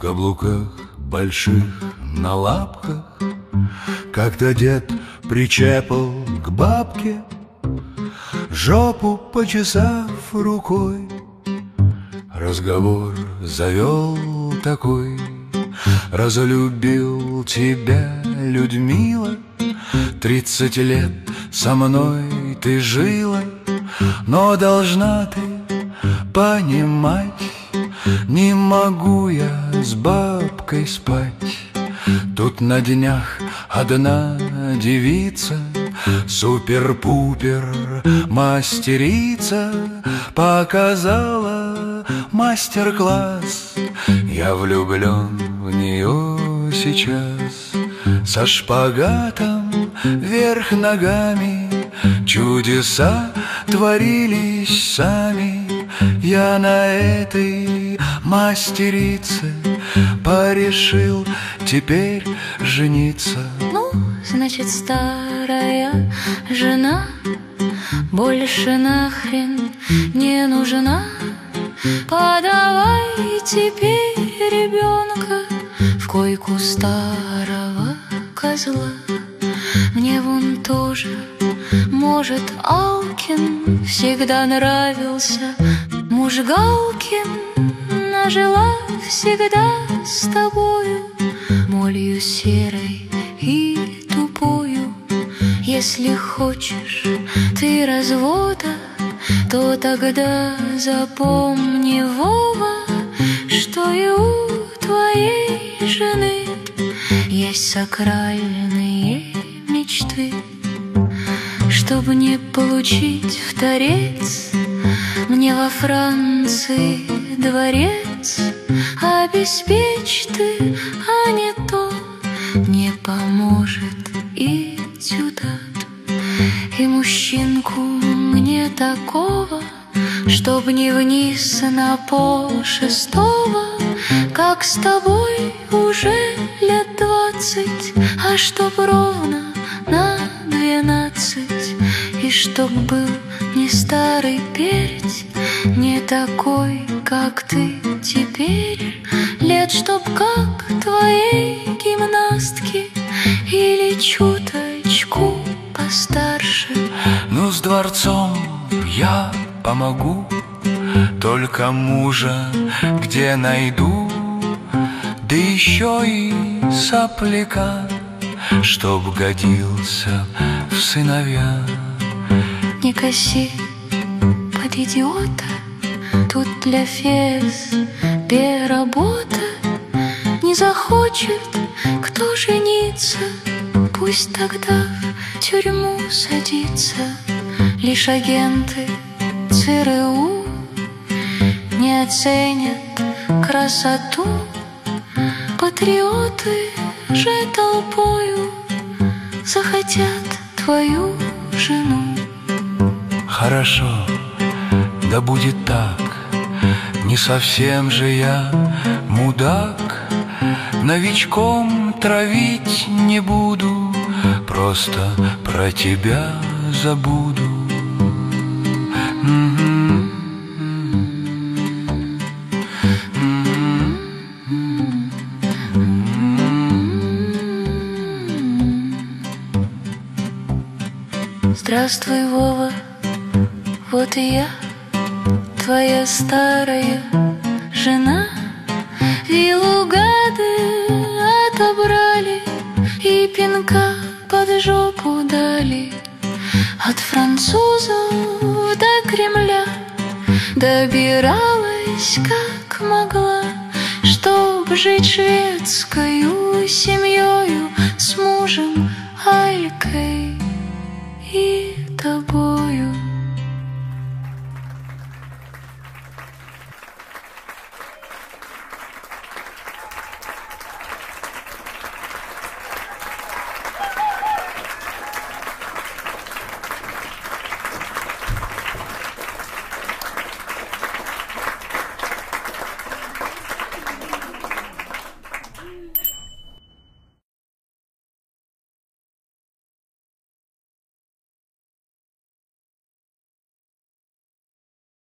каблуках больших, на лапках. Как-то дед причепал к бабке, жопу почесав рукой, разговор завел такой: разлюбил тебя, Людмила, 30 лет со мной ты жила, но должна ты понимать, не могу я с бабкой спать. Тут на днях одна девица, супер-пупер мастерица, показала мастер-класс. Я влюблен в нее сейчас, со шпагатом вверх ногами. Чудеса творились сами. Я на этой мастерице порешил теперь жениться. Ну, значит, старая жена больше нахрен не нужна. Подавай теперь ребенка в койку старого козла. Мне вон тоже, может, Алкин всегда нравился. Муж Галкин, нажила всегда с тобою, молью серой и тупою. Если хочешь ты развода, то тогда запомни, Вова, что и у твоей жены есть сакральные мечты. Чтобы не получить в торец, мне во Франции дворец обеспечь ты, а не то не поможет и этюдат. И мужчинку мне такого, чтоб не вниз на пол-шестого, как с тобой уже лет 20, а чтоб ровно на 12. И чтоб был не старый перец, не такой, как ты теперь, лет чтоб как твоей гимнастки или чуточку постарше. Ну, с дворцом я помогу, только мужа где найду, да еще и сопляка, чтоб годился в сыновья. Не коси под идиота, тут для ФСБ работа. Не захочет кто жениться, пусть тогда в тюрьму садится. Лишь агенты ЦРУ не оценят красоту. Патриоты же толпою захотят твою жену. Хорошо, да будет так, не совсем же я мудак. Новичком травить не буду, просто про тебя забуду. Здравствуй, Вова, вот и я, твоя старая жена. Виллу гады отобрали и пинка под жопу дали. От французов до Кремля добиралась как могла, чтоб жить шведскою семьёю с мужем